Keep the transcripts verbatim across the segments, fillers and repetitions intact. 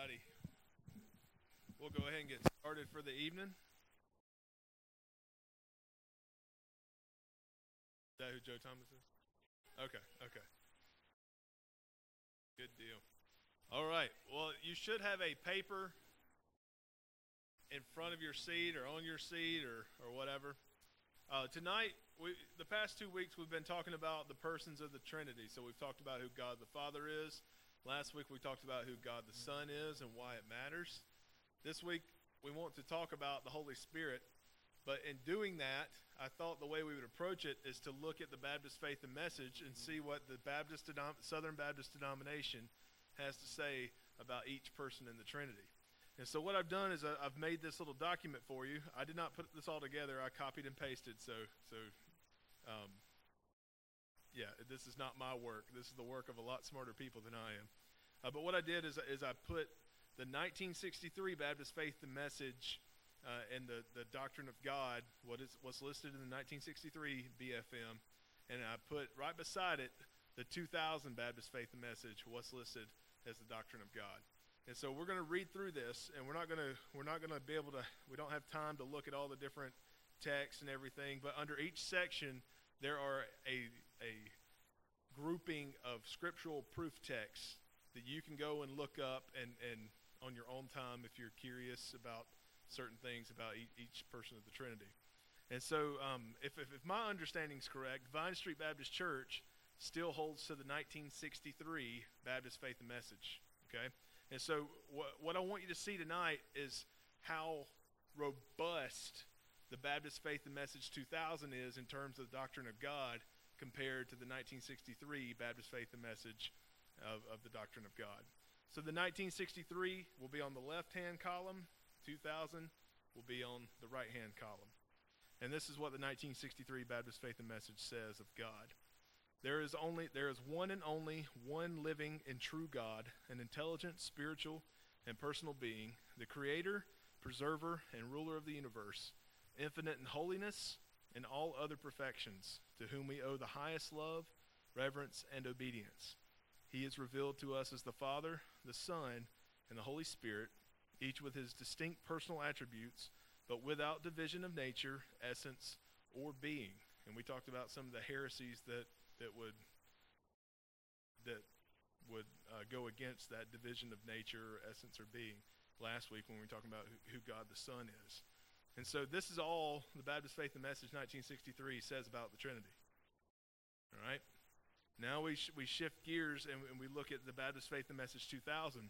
righty. We'll go ahead and get started for the evening. Is that who Joe Thomas is? Okay, okay. Good deal. All right. Well, you should have a paper in front of your seat or on your seat or, or whatever. Uh, tonight, we, the past two weeks, we've been talking about the persons of the Trinity. So we've talked about who God the Father is. Last week, we talked about who God the Son is and why it matters. This week, we want to talk about the Holy Spirit. But in doing that, I thought the way we would approach it is to look at the Baptist Faith and Message and see what the Baptist Southern Baptist denomination has to say about each person in the Trinity. And so what I've done is I've made this little document for you. I did not put this all together. I copied and pasted. So, so, um, yeah, this is not my work. This is the work of a lot smarter people than I am. Uh, but what I did is, is I put the nineteen sixty-three Baptist Faith and Message uh, and the, the Doctrine of God, what is what's listed in the nineteen sixty-three B F M, and I put right beside it the two thousand Baptist Faith and Message, what's listed as the Doctrine of God. And so we're going to read through this, and we're not going to we're not going to be able to. We don't have time to look at all the different texts and everything. But under each section, there are a a grouping of scriptural proof texts that you can go and look up and and on your own time if you're curious about certain things about e- each person of the Trinity. And so, um, if, if if my understanding is correct, Vine Street Baptist Church still holds to the nineteen sixty-three Baptist Faith and Message. Okay. And so what, what I want you to see tonight is how robust the Baptist Faith and Message two thousand is in terms of the doctrine of God compared to the nineteen sixty-three Baptist Faith and Message of, of the doctrine of God. So the nineteen sixty-three will be on the left-hand column, two thousand will be on the right-hand column. And this is what the nineteen sixty-three Baptist Faith and Message says of God. There is only there is one and only one living and true God, an intelligent, spiritual, and personal being, the creator, preserver, and ruler of the universe, infinite in holiness and all other perfections, to whom we owe the highest love, reverence, and obedience. He is revealed to us as the Father, the Son, and the Holy Spirit, each with his distinct personal attributes, but without division of nature, essence, or being. And we talked about some of the heresies that that would that would uh, go against that division of nature, or essence, or being last week when we were talking about who, who God the Son is. And so this is all the Baptist Faith and Message nineteen sixty-three says about the Trinity. All right? Now we sh- we shift gears and, and we look at the Baptist Faith and Message two thousand.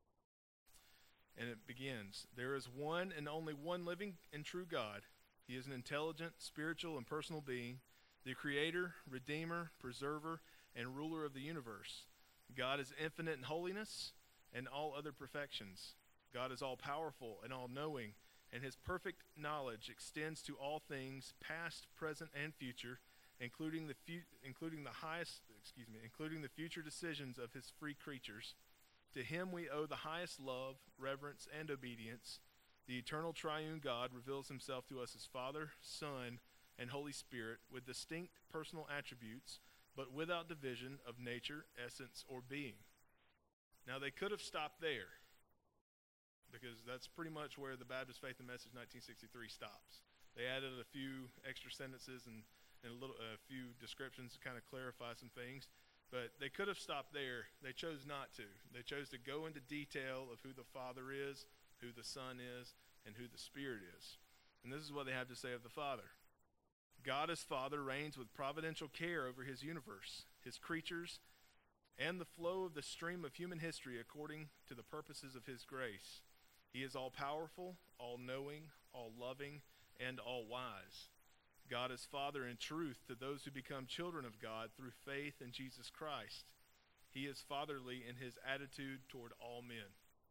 And it begins, there is one and only one living and true God. He is an intelligent, spiritual, and personal being, the creator, redeemer, preserver, and ruler of the universe. God is infinite in holiness and all other perfections. God is all-powerful and all-knowing, and his perfect knowledge extends to all things, past, present, and future, including the fu- including the highest, excuse me, including the future decisions of his free creatures. To him we owe the highest love, reverence, and obedience. The eternal triune God reveals himself to us as Father, Son, and Holy Spirit with distinct personal attributes, but without division of nature, essence, or being. Now they could have stopped there, because that's pretty much where the Baptist Faith and Message nineteen sixty-three stops. They added a few extra sentences and, and a, little, a few descriptions to kind of clarify some things, but they could have stopped there. They chose not to. They chose to go into detail of who the Father is, who the Son is, and who the Spirit is. And this is what they have to say of the Father. God as Father reigns with providential care over his universe, his creatures, and the flow of the stream of human history according to the purposes of his grace. He is all-powerful, all-knowing, all-loving, and all-wise. God is Father in truth to those who become children of God through faith in Jesus Christ. He is fatherly in his attitude toward all men.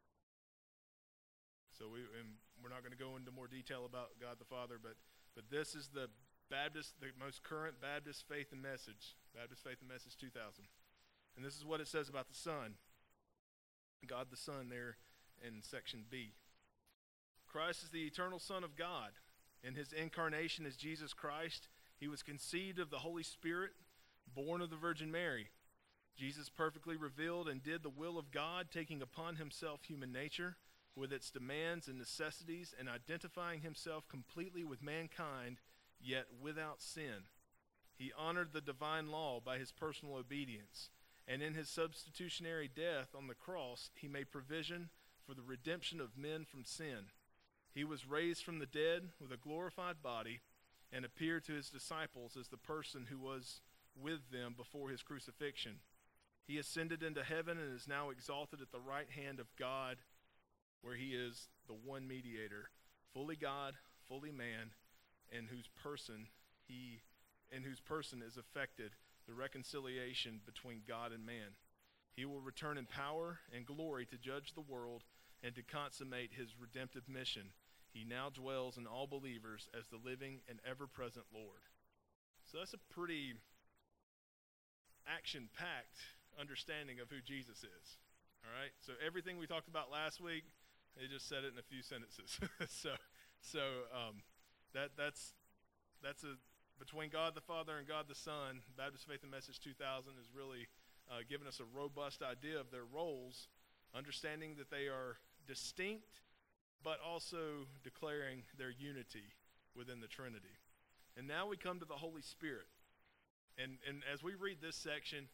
So we, and we're not going to go into more detail about God the Father, but but this is the Baptist, the most current Baptist Faith and Message, Baptist Faith and Message two thousand. And this is what it says about the Son. God the Son there in section B. Christ is the eternal Son of God. In his incarnation as Jesus Christ, he was conceived of the Holy Spirit, born of the Virgin Mary. Jesus perfectly revealed and did the will of God, taking upon himself human nature with its demands and necessities and identifying himself completely with mankind, yet without sin. He honored the divine law by his personal obedience, and in his substitutionary death on the cross, he made provision for the redemption of men from sin. He was raised from the dead with a glorified body and appeared to his disciples as the person who was with them before his crucifixion. He ascended into heaven and is now exalted at the right hand of God, where he is the one mediator, fully God, fully man, and whose person he in whose person is effected the reconciliation between God and man. He will return in power and glory to judge the world and to consummate his redemptive mission. He now dwells in all believers as the living and ever-present Lord. So that's a pretty action-packed understanding of who Jesus is. All right? So everything we talked about last week, they just said it in a few sentences. so so um, that that's that's a between God the Father and God the Son. Baptist Faith and Message two thousand is really uh, giving us a robust idea of their roles, understanding that they are distinct, but also declaring their unity within the Trinity. And now we come to the Holy Spirit. And and as we read this section,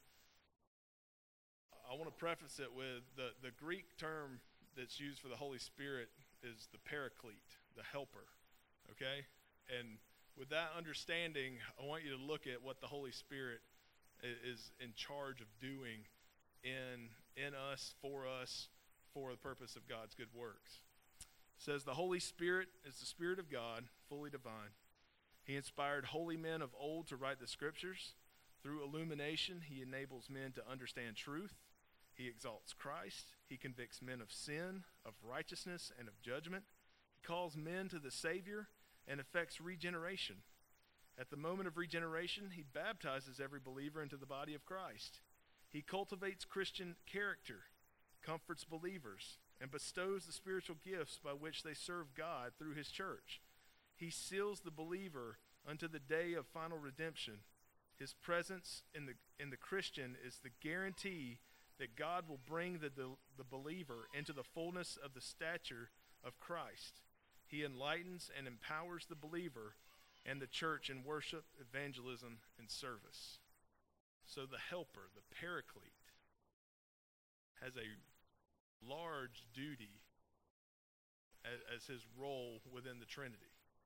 I want to preface it with the, the Greek term that's used for the Holy Spirit is the Paraclete, the helper, okay? And with that understanding, I want you to look at what the Holy Spirit is in charge of doing in, in us, for us, for the purpose of God's good works. It says, the Holy Spirit is the Spirit of God, fully divine. He inspired holy men of old to write the Scriptures. Through illumination, he enables men to understand truth. He exalts Christ. He convicts men of sin, of righteousness, and of judgment. He calls men to the Savior and effects regeneration. At the moment of regeneration, he baptizes every believer into the body of Christ. He cultivates Christian character, comforts believers, and bestows the spiritual gifts by which they serve God through his church. He seals the believer unto the day of final redemption. His presence in the in the Christian is the guarantee that God will bring the, the, the believer into the fullness of the stature of Christ. He enlightens and empowers the believer and the church in worship, evangelism, and service. So the helper, the Paraclete, has a large duty as, as his role within the Trinity.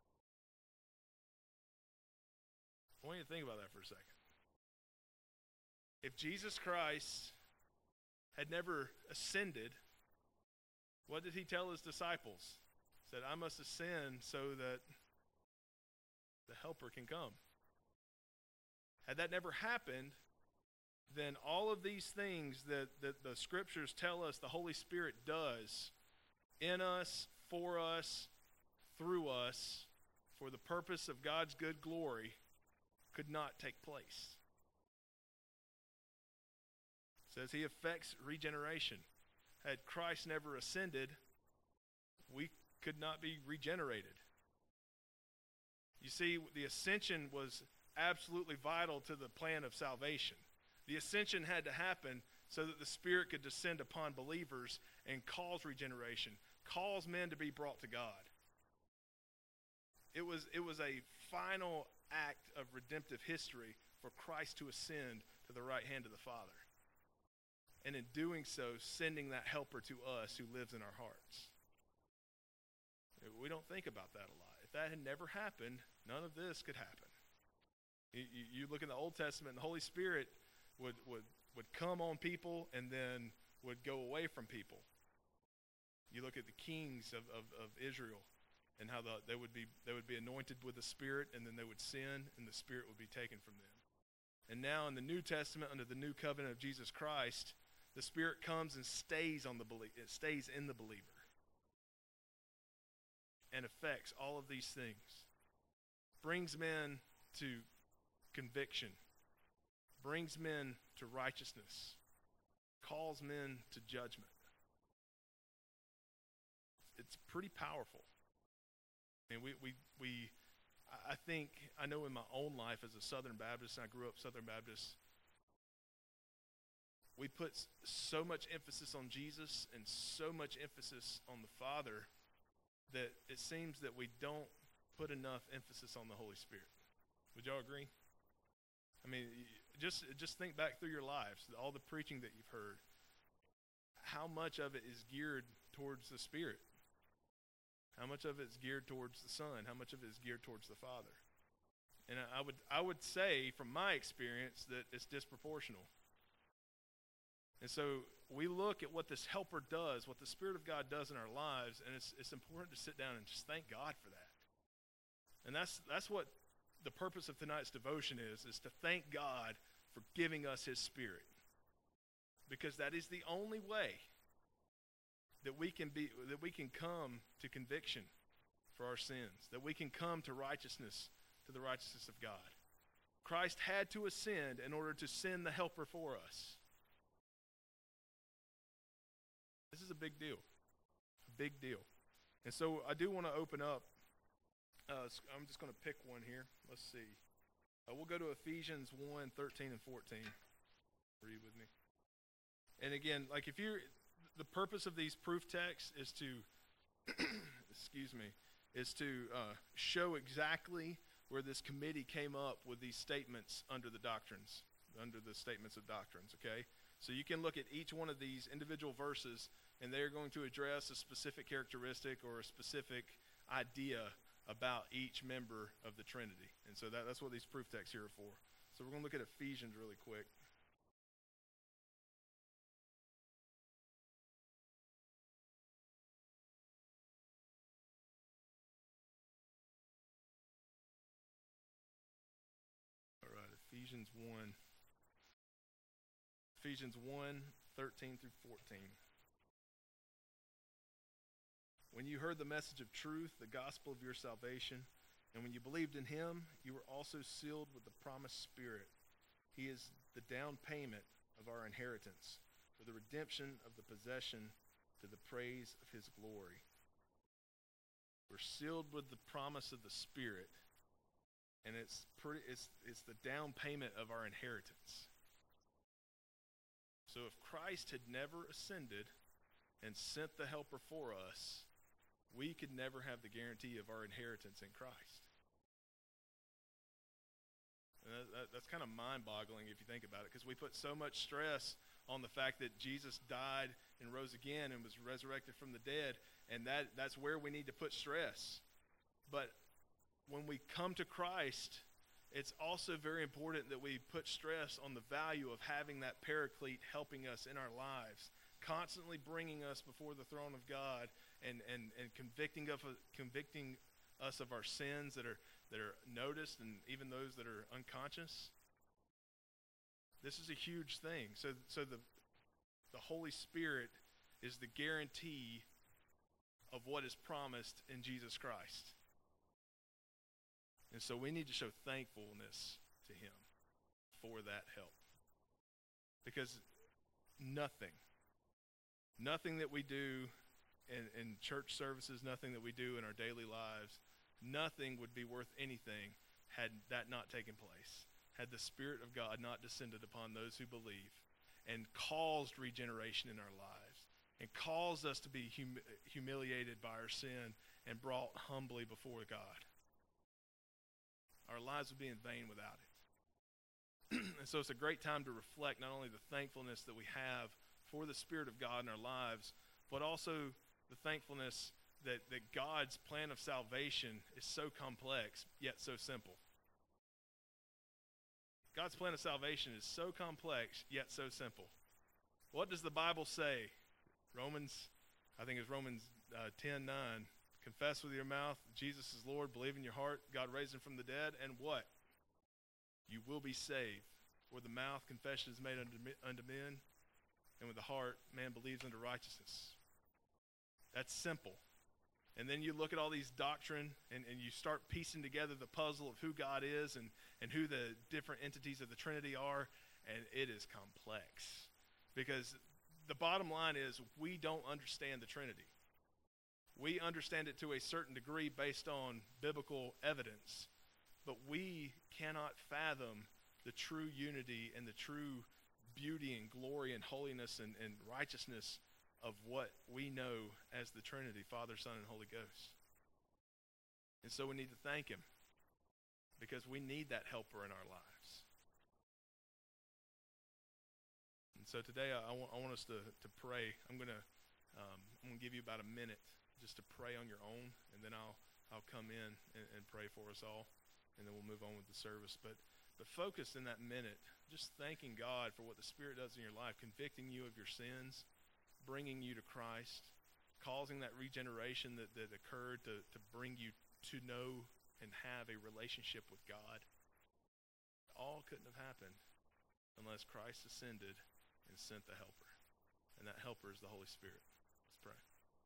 I want you to think about that for a second. If Jesus Christ had never ascended, what did he tell his disciples? He said, I must ascend so that the helper can come. Had that never happened, then all of these things that, that the scriptures tell us the Holy Spirit does in us, for us, through us, for the purpose of God's good glory, could not take place. It says he effects regeneration. Had Christ never ascended, we could not be regenerated. You see, the ascension was absolutely vital to the plan of salvation. The ascension had to happen so that the Spirit could descend upon believers and cause regeneration, cause men to be brought to God. It was, it was a final act of redemptive history for Christ to ascend to the right hand of the Father. And in doing so, sending that helper to us who lives in our hearts. We don't think about that a lot. If that had never happened, none of this could happen. You, you look in the Old Testament, and the Holy Spirit would, would, would come on people and then would go away from people. You look at the kings of, of, of Israel and how the, they would be they would be anointed with the Spirit, and then they would sin, and the Spirit would be taken from them. And now in the New Testament, under the new covenant of Jesus Christ, the Spirit comes and stays on the belie- it stays in the believer and affects all of these things. Brings men to conviction, brings men to righteousness, calls men to judgment. It's pretty powerful. And we, we, we, I think, I know in my own life as a Southern Baptist, and I grew up Southern Baptist, we put so much emphasis on Jesus and so much emphasis on the Father that it seems that we don't put enough emphasis on the Holy Spirit. Would y'all agree? I mean, just just think back through your lives, all the preaching that you've heard. How much of it is geared towards the Spirit? How much of it is geared towards the Son? How much of it is geared towards the Father? And I would I would say, from my experience, that it's disproportional. And so we look at what this helper does, what the Spirit of God does in our lives, and it's it's important to sit down and just thank God for that. And that's that's what the purpose of tonight's devotion is, is to thank God for giving us his Spirit. Because that is the only way that we can be that we can come to conviction for our sins, that we can come to righteousness, to the righteousness of God. Christ had to ascend in order to send the helper for us. This is a big deal. A big deal. And so I do want to open up. Uh, I'm just going to pick one here. Let's see. Uh, we'll go to Ephesians one, thirteen and fourteen. Read with me. And again, like if you're, the purpose of these proof texts is to, excuse me, is to uh, show exactly where this committee came up with these statements under the doctrines, under the statements of doctrines, okay? So you can look at each one of these individual verses, and they're going to address a specific characteristic or a specific idea about each member of the Trinity. And so that, that's what these proof texts here are for. So we're going to look at Ephesians really quick. All right, Ephesians one. Ephesians one, thirteen through fourteen. When you heard the message of truth, the gospel of your salvation, and when you believed in him, you were also sealed with the promised Spirit. He is the down payment of our inheritance for the redemption of the possession to the praise of his glory. We're sealed with the promise of the Spirit, and it's pretty, it's, it's the down payment of our inheritance. So if Christ had never ascended and sent the helper for us, we could never have the guarantee of our inheritance in Christ. And that, that, that's kind of mind-boggling if you think about it, because we put so much stress on the fact that Jesus died and rose again and was resurrected from the dead, and that, that's where we need to put stress. But when we come to Christ, it's also very important that we put stress on the value of having that paraclete helping us in our lives, constantly bringing us before the throne of God and, and, and convicting of convicting us of our sins that are that are noticed and even those that are unconscious. This is a huge thing. So so the the Holy Spirit is the guarantee of what is promised in Jesus Christ. And so we need to show thankfulness to him for that help. Because nothing Nothing that we do in, in church services, nothing that we do in our daily lives, nothing would be worth anything had that not taken place, had the Spirit of God not descended upon those who believe and caused regeneration in our lives and caused us to be hum- humiliated by our sin and brought humbly before God. Our lives would be in vain without it. And so it's a great time to reflect not only the thankfulness that we have for the Spirit of God in our lives, but also the thankfulness that, that God's plan of salvation is so complex, yet so simple. God's plan of salvation is so complex, yet so simple. What does the Bible say? Romans, I think it's Romans uh, ten nine. Confess with your mouth Jesus is Lord, believe in your heart God raised him from the dead, and what? You will be saved. For the mouth confession is made unto, unto men, and with the heart, man believes unto righteousness. That's simple. And then you look at all these doctrine, and, and you start piecing together the puzzle of who God is and, and who the different entities of the Trinity are, and it is complex. Because the bottom line is we don't understand the Trinity. We understand it to a certain degree based on biblical evidence, but we cannot fathom the true unity and the true beauty and glory and holiness and, and righteousness of what we know as the Trinity, Father, Son, and Holy Ghost. And so we need to thank him because we need that helper in our lives. And so today I, I, want, I want us to, to pray. I'm going to um, I'm going to give you about a minute just to pray on your own, and then I'll I'll come in and, and pray for us all, and then we'll move on with the service. But but focus in that minute, just thanking God for what the Spirit does in your life, convicting you of your sins, bringing you to Christ, causing that regeneration that, that occurred to, to bring you to know and have a relationship with God. All couldn't have happened unless Christ ascended and sent the helper. And that helper is the Holy Spirit. Let's pray.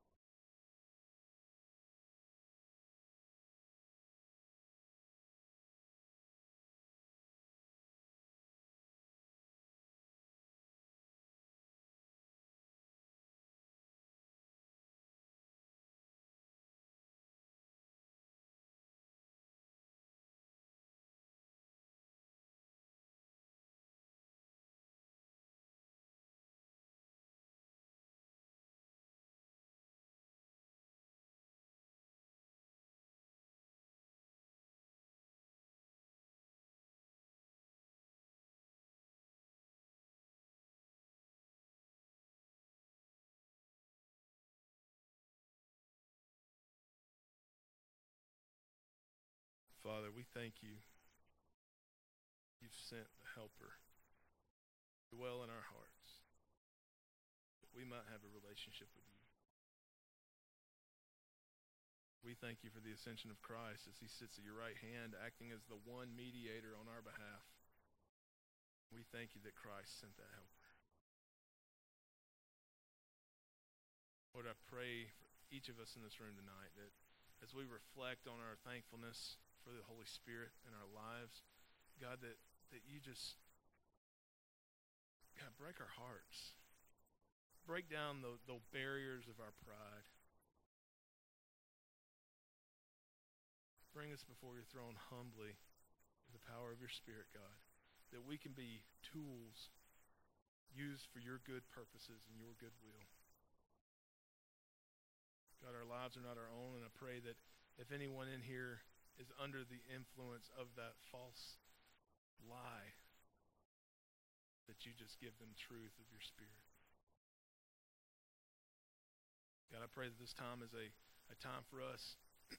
Father, we thank you. You've sent the helper to dwell in our hearts, that we might have a relationship with you. We thank you for the ascension of Christ as he sits at your right hand, acting as the one mediator on our behalf. We thank you that Christ sent that helper. Lord, I pray for each of us in this room tonight that as we reflect on our thankfulness for the Holy Spirit in our lives, God, that, that you just, God, break our hearts. Break down the, the barriers of our pride. Bring us before your throne humbly with the power of your Spirit, God, that we can be tools used for your good purposes and your good will. God, our lives are not our own, and I pray that if anyone in here is under the influence of that false lie, that you just give them truth of your Spirit. God, I pray that this time is a, a time for us,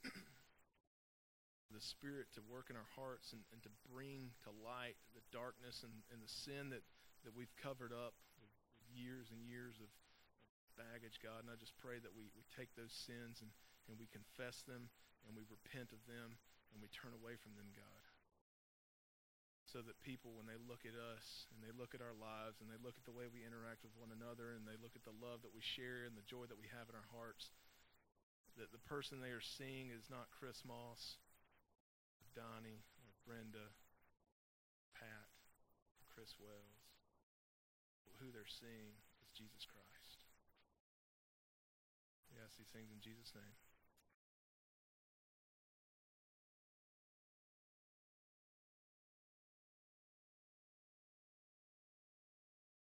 the Spirit to work in our hearts and, and to bring to light the darkness and, and the sin that, that we've covered up with, with years and years of, of baggage, God. And I just pray that we, we take those sins and, and we confess them and we repent of them and we turn away from them, God. So that people, when they look at us and they look at our lives and they look at the way we interact with one another and they look at the love that we share and the joy that we have in our hearts, that the person they are seeing is not Chris Moss, or Donnie, or Brenda, Pat, or Chris Wells. But who they're seeing is Jesus Christ. We ask these things in Jesus' name.